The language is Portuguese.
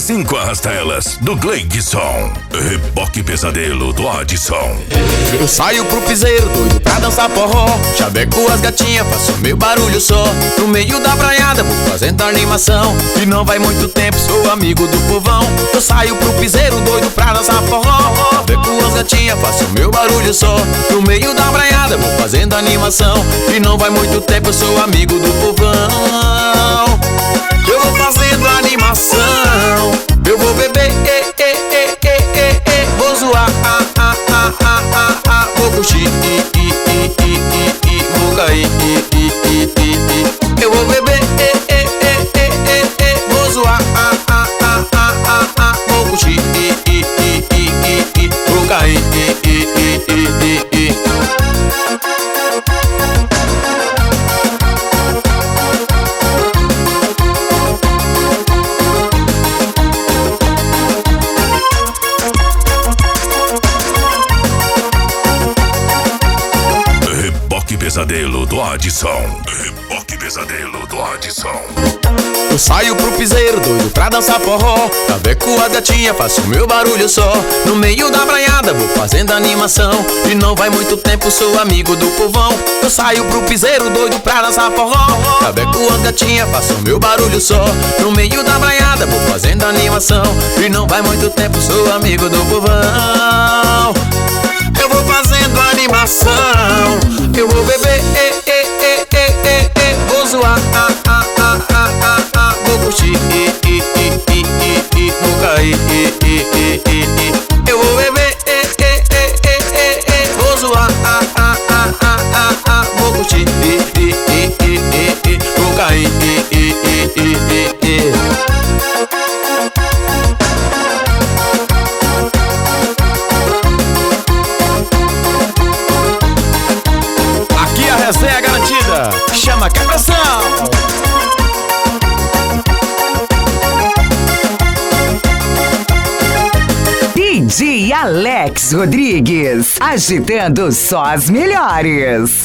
5 arrastelas do Gleidson. Reboque Pesadelo do Adson. Eu saio pro piseiro, doido pra dançar forró. Chaveco as gatinhas, faço meu barulho só. No meio da braiada, vou fazendo animação. E não vai muito tempo, sou amigo do povão. Eu saio pro piseiro, doido pra dançar forró. Chaveco as gatinhas, faço meu barulho só. No meio da braiada, vou fazendo animação. E não vai muito tempo, eu sou amigo do povão. Eu vou fazendo animação. Eu vou beber, vou zoar, vou curtir, vou cair, eu vou beber, vou zoar, vou curtir, vou cair. Pesadelo do Adson. Reboque Pesadelo do Adson. Eu saio pro piseiro, doido pra dançar forró. Chaveco a gatinha, faço meu barulho só. No meio da braiada, vou fazendo animação. E não vai muito tempo, sou amigo do povão. Eu saio pro piseiro, doido pra dançar forró. Chaveco a gatinha, faço meu barulho só. No meio da braiada, vou fazendo animação. E não vai muito tempo, sou amigo do povão. Eu vou fazendo animação. Eu vou beber, vou zoar, vou curtir, vou cair. Eu vou beber, vou zoar, vou curtir, vou cair. Essa é a garantida, chama Quebração. DJ Alex Rodrigues, agitando só as melhores.